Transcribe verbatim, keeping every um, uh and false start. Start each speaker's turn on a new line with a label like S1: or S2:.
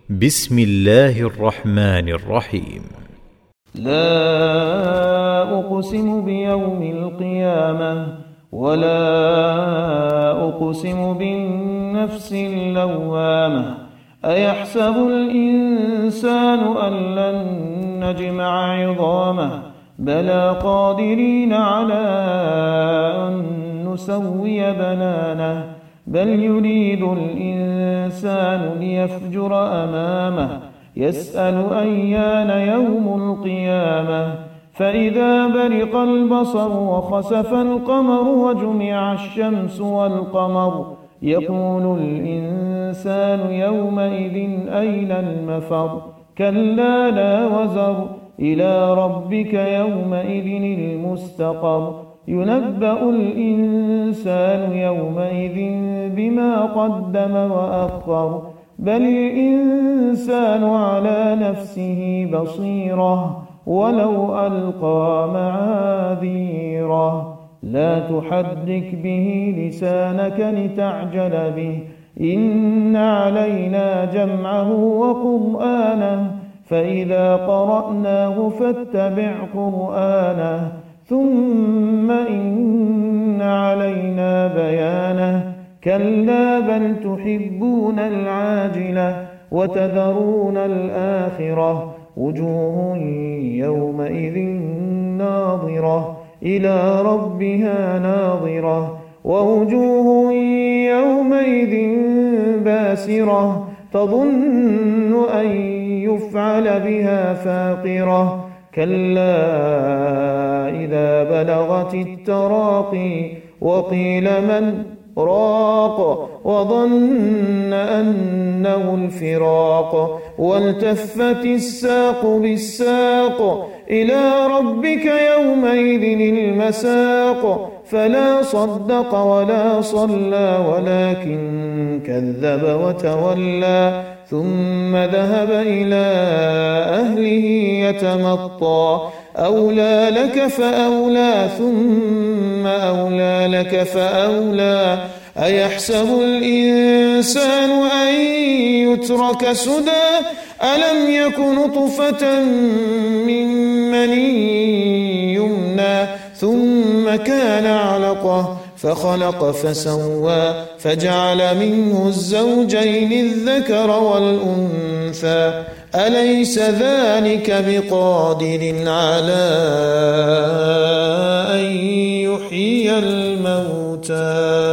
S1: بسم الله الرحمن الرحيم.
S2: لا أقسم بيوم القيامة ولا أقسم بالنفس اللوامة أيحسب الإنسان أن لن نجمع عظامه بلى قادرين على أن نسوي بنانه بل يريد الإنسان ليفجر أمامه يسأل أيان يوم القيامة فإذا برق البصر وخسف القمر وجمع الشمس والقمر يقول الإنسان يومئذ أين المفر كلا لا وزر إلى ربك يومئذ المستقر ينبأ الإنسان يومئذ بما قدم وأخر بل الإنسان على نفسه بصيرة ولو ألقى معاذيره لا تحرك به لسانك لتعجل به إن علينا جمعه وقرآنه فإذا قرأناه فاتبع قرآنه ثم إن علينا بيانه كلا بل تحبون العاجلة وتذرون الآخرة وجوه يومئذ ناظرة إلى ربها ناظرة ووجوه يومئذ باسرة تظن أن يفعل بها فاقرة كلا إذا بلغت التراقي وقيل من راق وظن أنه الفراق والتفت الساق بالساق إلى ربك يومئذ المساق فلا صدق ولا صلى ولكن كذب وتولى ثم ذهب إلى أهله يتمطى أولى لك فأولى ثم أولى لك فأولى أيحسب الإنسان أن يترك سدى ألم يك نطفة من مني يمنى ثم كان علقة فخلق فسوى فجعل منه الزوجين الذكر والأنثى أليس ذلك بقادر على أن يحيي الموتى